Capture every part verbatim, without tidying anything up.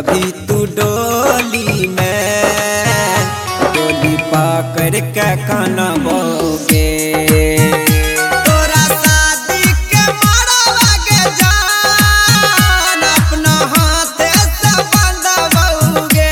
जभी तू डोली में डोली पकड़ के कनबोगे तोरा शादी के मरवा के जान अपना हाथ से बंधबोगे।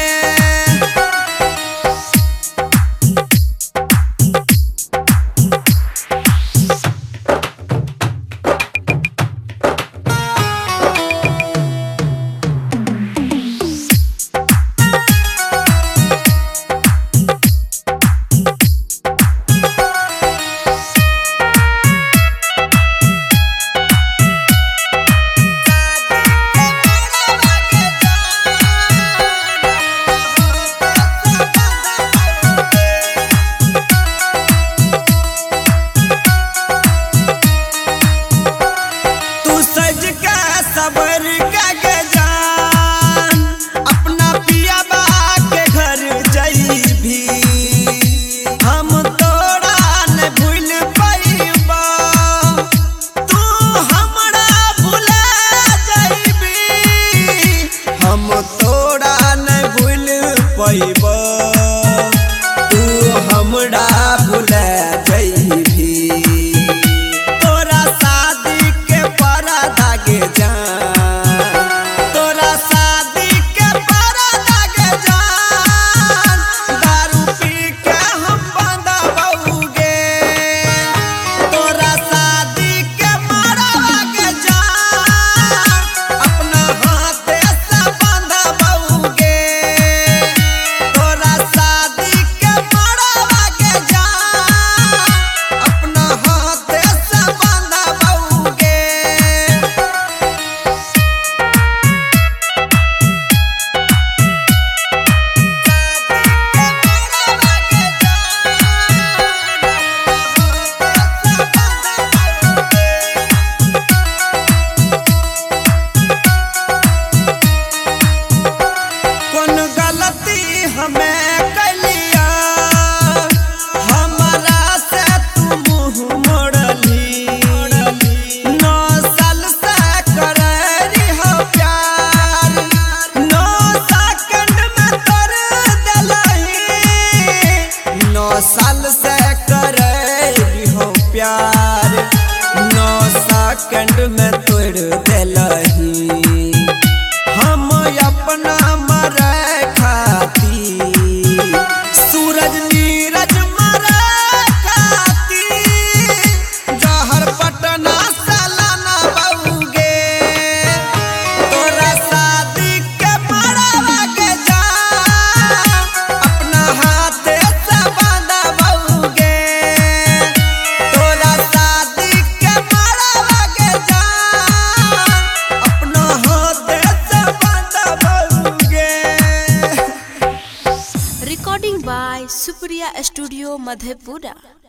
सबर के जान अपना पिया बा के घर जइबी हम तोरा न भूल पाइबा तू हमरा भुला जइबी हम तोरा न भूल पाइबा तू हमरा भुला जइबी तोरा शादी के परदा के जान हमें कलिया हमरा से तू मुँह मोड़ली नौ साल से करे हो प्यार नौ सेकंड में कर दिलही नौ साल से करे हो प्यार नौ सेकंड में तोड़ दिलही हम अपना मरे सूरज नीरज मरे खाती जहर पटना सालाना बउगे तोरा शादी के मरवा के जान अपना हाथ से बंधबोगे तोरा शादी के मरवा के जान अपना हाथ से बंधबोगे। Recording by Supriya Studio Madhepura।